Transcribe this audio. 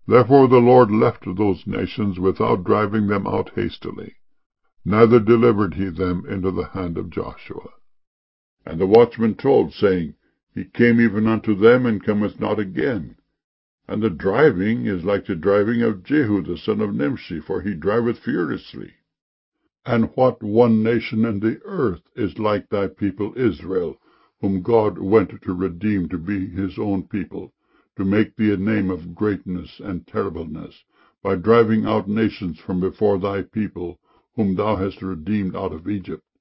Therefore the Lord left those nations without driving them out hastily, neither delivered he them into the hand of Joshua. And the watchmen told, saying, He came even unto them, and cometh not again. And the driving is like the driving of Jehu the son of Nimshi, for he driveth furiously. And what one nation in the earth is like thy people Israel, whom God went to redeem to be his own people, to make thee a name of greatness and terribleness, by driving out nations from before thy people, whom thou hast redeemed out of Egypt?